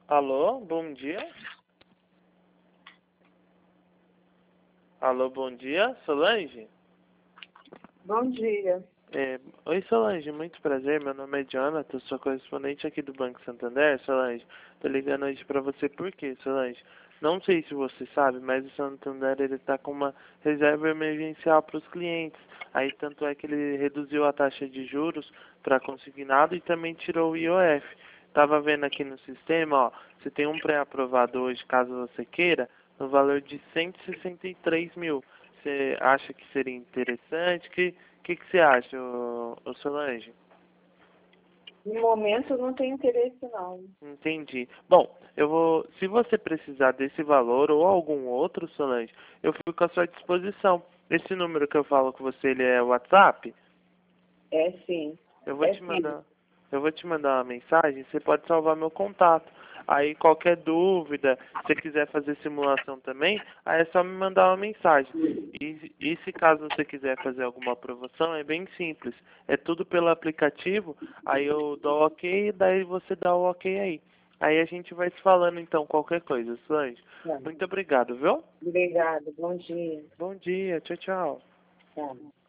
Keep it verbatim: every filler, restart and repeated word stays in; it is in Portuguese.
Alô, bom dia. Alô, bom dia, Solange? Bom dia. É, oi, Solange, muito prazer. Meu nome é Jonathan, sou correspondente aqui do Banco Santander, Solange. Tô ligando hoje pra você por quê, Solange? Não sei se você sabe, mas o Santander ele tá com uma reserva emergencial para os clientes. Aí tanto é que ele reduziu a taxa de juros para consignado e também tirou o I O F. Tava vendo aqui no sistema, ó, você tem um pré-aprovado hoje, caso você queira, no valor de cento e sessenta e três mil. Você acha que seria interessante? Que que que você acha, ô, ô Solange? No momento eu não tenho interesse não. Entendi. Bom, eu vou, se você precisar desse valor ou algum outro, Solange, eu fico à sua disposição. Esse número que eu falo com você, ele é o WhatsApp? É sim. Eu vou É te sim. mandar, eu vou te mandar uma mensagem, você pode salvar meu contato. Aí qualquer dúvida, se você quiser fazer simulação também, aí é só me mandar uma mensagem. E, e se caso você quiser fazer alguma aprovação, é bem simples. É tudo pelo aplicativo, aí eu dou ok e daí você dá o ok aí. Aí a gente vai se falando então qualquer coisa, Solange. Tá. Muito obrigado, viu? Obrigada. Bom dia. Bom dia, tchau, tchau. Tá.